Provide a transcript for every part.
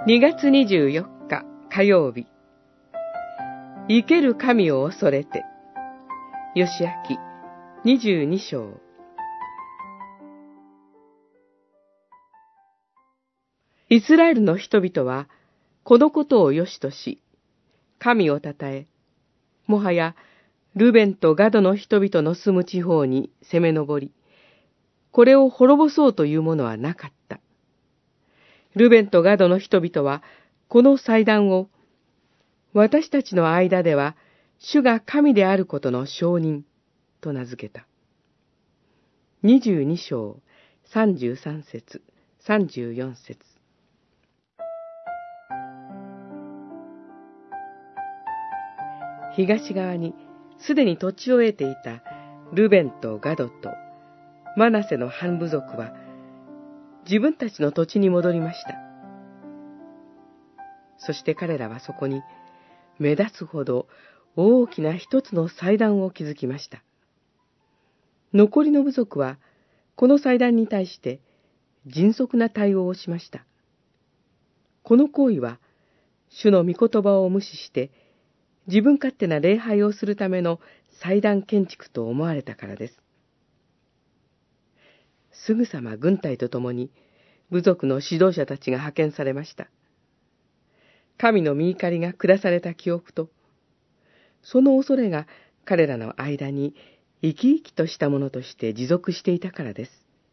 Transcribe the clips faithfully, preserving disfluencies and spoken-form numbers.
にがつにじゅうよっか火曜日、生ける神を恐れて。ヨシア記にじゅうに章。イスラエルの人々はこのことをよしとし、神をたたえ、もはやルベンとガドの人々の住む地方に攻め上り、これを滅ぼそうというものはなかった。ルベンとガドの人々はこの祭壇を、私たちの間では主が神であることの証人と名付けた。にじゅうに章さんじゅうさん節さんじゅうよん節。東側にすでに土地を得ていたルベンとガドとマナセの半部族は自分たちの土地に戻りました。そして彼らはそこに目立つほど大きな一つの祭壇を築きました。残りの部族はこの祭壇に対して迅速な対応をしました。この行為は主の御言葉を無視して自分勝手な礼拝をするための祭壇建築と思われたからです。すぐさま軍隊と共に部族の指導者たちが派遣されました。神の御怒りが下された記憶と、その恐れが彼らの間に生き生きとしたものとして持続していたからです。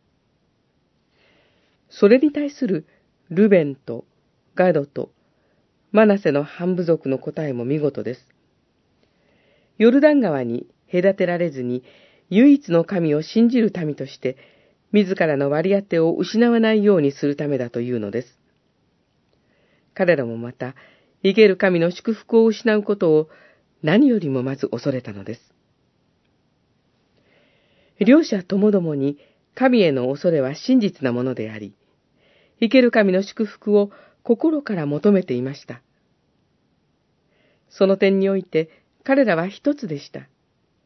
それに対するルベンとガドとマナセの半部族の答えも見事です。ヨルダン川に隔てられずに唯一の神を信じる民として自らの割り当てを失わないようにするためだというのです。彼らもまた生ける神の祝福を失うことを何よりもまず恐れたのです。両者ともどもに神への恐れは真実なものであり、生ける神の祝福を心から求めていました。その点において彼らは一つでした。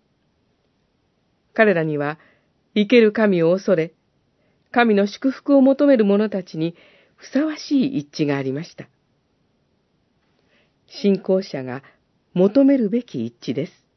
彼らには生ける神を恐れ、神の祝福を求める者たちにふさわしい一致がありました。信仰者が求めるべき一致です。